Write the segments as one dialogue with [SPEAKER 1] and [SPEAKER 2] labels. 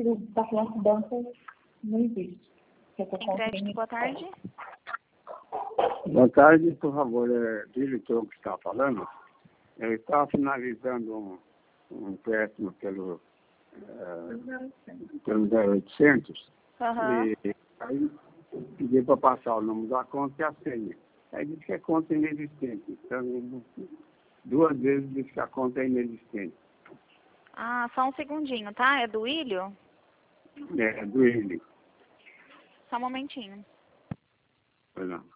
[SPEAKER 1] número da classe banco não existe.
[SPEAKER 2] Tem crédito, boa tarde.
[SPEAKER 3] Boa tarde, por favor, diretor que está falando. Eu estava finalizando um empréstimo pelo 0800 e aí pedi para passar o número da conta e a senha. Aí disse que a conta é inexistente. Então, 2 vezes disse que a conta é inexistente.
[SPEAKER 2] Ah, só um segundinho, tá? É do Ilho?
[SPEAKER 3] É, do Ilho.
[SPEAKER 2] Só um momentinho.
[SPEAKER 3] Pois não.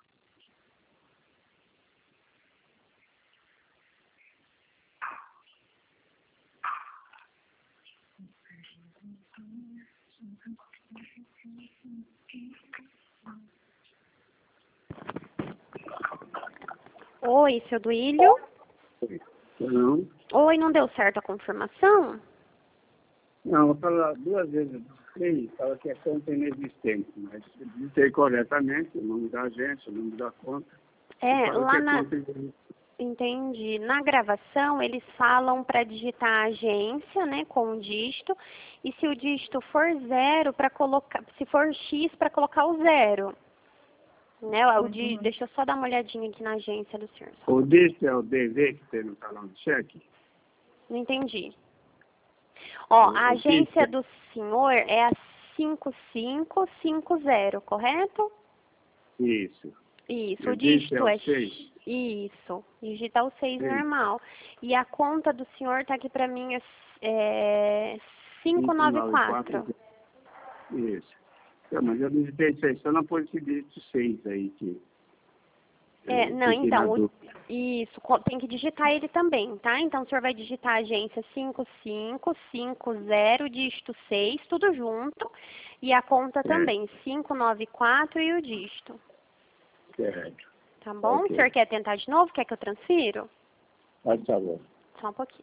[SPEAKER 4] Oi, seu Duílio?
[SPEAKER 3] Não.
[SPEAKER 4] Oi, não deu certo a confirmação?
[SPEAKER 3] Não, eu falo 2 vezes, 3, fala que a conta é inexistente, mas digitei corretamente o nome da agência, o nome da conta.
[SPEAKER 4] Lá na... Entendi. Na gravação, eles falam para digitar a agência, né, com o dígito, e se o dígito for 0, para colocar, se for X, para colocar o 0. Né, deixa eu só dar uma olhadinha aqui na agência do senhor.
[SPEAKER 3] O dígito é o DV que tem no talão de cheque?
[SPEAKER 4] Não entendi. Ó, a agência do senhor é a 5550, correto?
[SPEAKER 3] Isso.
[SPEAKER 4] Isso, o dígito é
[SPEAKER 3] 6.
[SPEAKER 4] Isso, digitar o 6 normal. E a conta do senhor tá aqui para mim, é 594.
[SPEAKER 3] Isso. Mas eu digitei 6, só não pôs esse dígito 6 aí que...
[SPEAKER 4] Não, então, isso, tem que digitar ele também, tá? Então, o senhor vai digitar a agência 5550, dígito 6, tudo junto, e a conta também, 594 e o dígito.
[SPEAKER 3] Certo.
[SPEAKER 4] Tá bom? Okay. O senhor quer tentar de novo? Quer que eu transfiro?
[SPEAKER 3] Pode favor.
[SPEAKER 4] Só um pouquinho.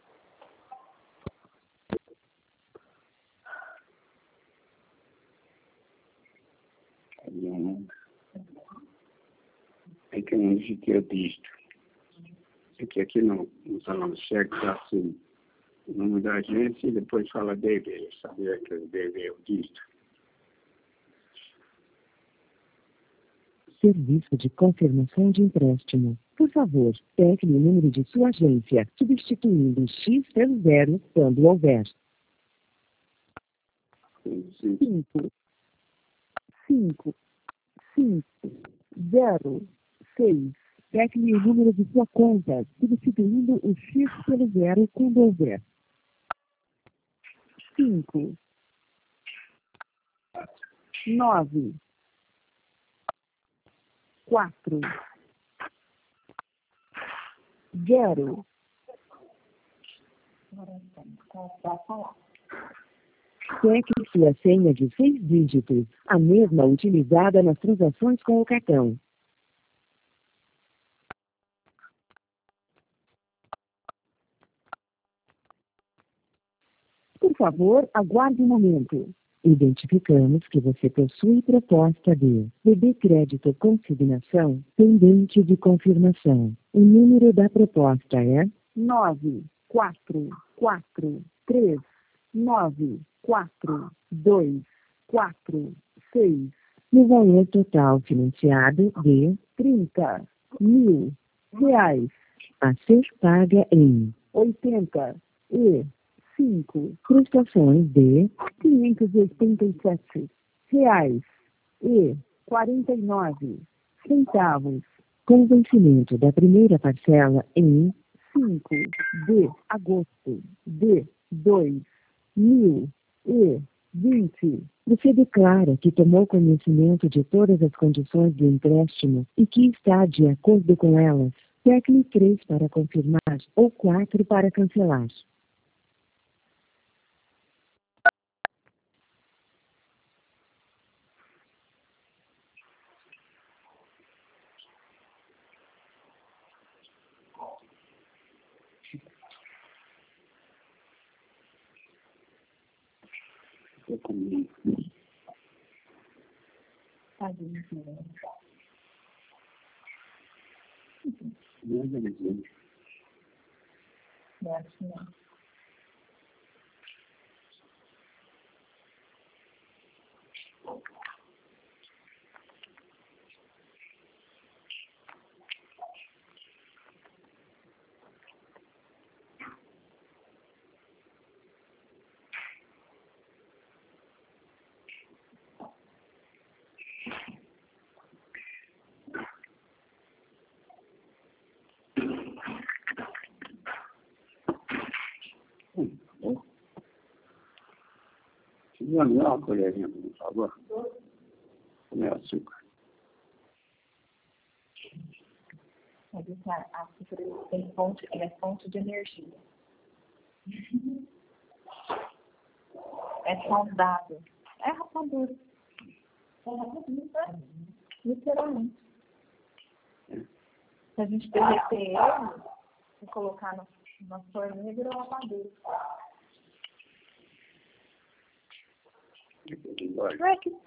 [SPEAKER 3] É que eu não digitei o dígito. É que aqui no salão de cheque está assim, o nome da agência e depois fala DV. Eu sabia que o DV é o dígito.
[SPEAKER 5] Serviço de confirmação de empréstimo. Por favor, pegue o número de sua agência, substituindo X pelo 0 quando houver. 5, 5, 5, 0, 6. Pegue o número de sua conta, substituindo o X pelo 0 quando houver. 5, 9, 4, 0. Cheque sua senha de 6 dígitos, a mesma utilizada nas transações com o cartão. Por favor, aguarde um momento. Identificamos que você possui proposta de BB Crédito Consignação pendente de confirmação. O número da proposta é 9, 4, 4, 3, 9, 4, 2, 4, 6. No valor total financiado de R$30.000. A ser paga em 85 prestações de R$587,49. Com vencimento da primeira parcela em 5 de agosto de 2020. Você declara que tomou conhecimento de todas as condições do empréstimo e que está de acordo com elas. Tecle 3 para confirmar ou 4 para cancelar.
[SPEAKER 3] Precisa me dar uma colherinha, por favor? Comer açúcar.
[SPEAKER 1] Mas esse açúcar tem fonte, ele é fonte de energia. É saudável. É rapadura. É rapadura, né? Literalmente. Se a gente derreter ele e colocar na forminha, vira rapadura.
[SPEAKER 3] Vai.
[SPEAKER 1] Não é que